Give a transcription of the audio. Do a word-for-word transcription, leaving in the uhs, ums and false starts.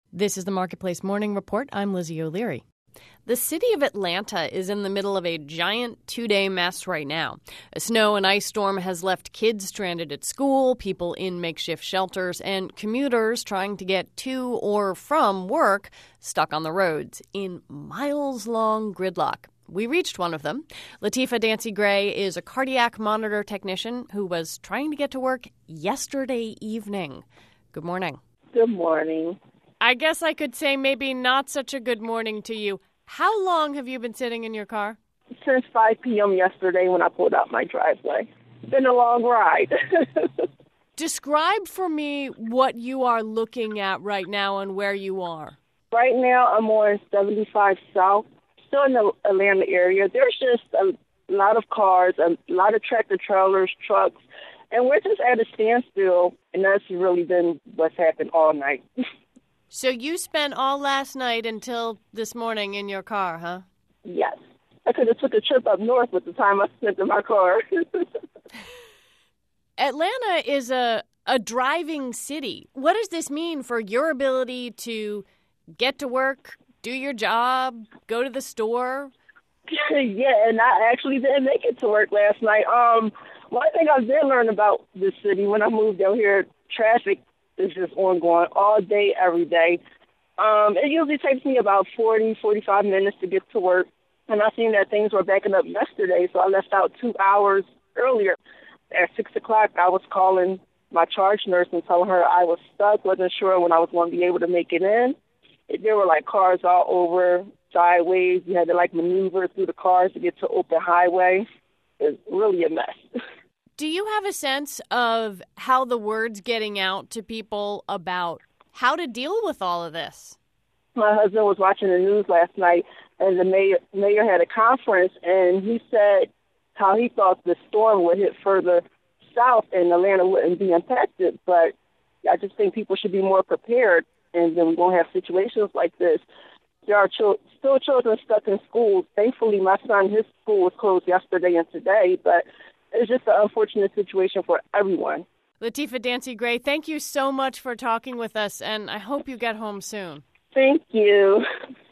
This is the Marketplace Morning Report. I'm Lizzie O'Leary. The city of Atlanta is in the middle of a giant two-day mess right now. A snow and ice storm has left kids stranded at school, people in makeshift shelters, and commuters trying to get to or from work stuck on the roads in miles-long gridlock. We reached one of them. Latifah Dancy Gray is a cardiac monitor technician who was trying to get to work yesterday evening. Good morning. Good morning. I guess I could say maybe not such a good morning to you. How long have you been sitting in your car? Since five p.m. yesterday when I pulled out my driveway. It's been a long ride. Describe for me what you are looking at right now and where you are. Right now I'm on seventy-five South, still in the Atlanta area. There's just a lot of cars, a lot of tractor trailers, trucks, and we're just at a standstill, and that's really been what's happened all night. So you spent all last night until this morning in your car, huh? Yes. I could have took a trip up north with the time I spent in my car. Atlanta is a, a driving city. What does this mean for your ability to get to work, do your job, go to the store? Yeah, and I actually didn't make it to work last night. Um, one thing I did learn about this city when I moved down here, traffic is just ongoing all day, every day. Um, it usually takes me about forty, forty-five minutes to get to work. And I seen that things were backing up yesterday, so I left out two hours earlier. At six o'clock, I was calling my charge nurse and telling her I was stuck, wasn't sure when I was going to be able to make it in. It, there were, like, cars all over, sideways. You had to, like, maneuver through the cars to get to open highway. It was really a mess. Do you have a sense of how the word's getting out to people about how to deal with all of this? My husband was watching the news last night, and the mayor, mayor had a conference, and he said how he thought the storm would hit further south and Atlanta wouldn't be impacted. But I just think people should be more prepared, and then we're going to have situations like this. There are ch- still children stuck in schools. Thankfully, my son, his school was closed yesterday and today, but it's just an unfortunate situation for everyone. Latifah Dancy Gray, thank you so much for talking with us, and I hope you get home soon. Thank you.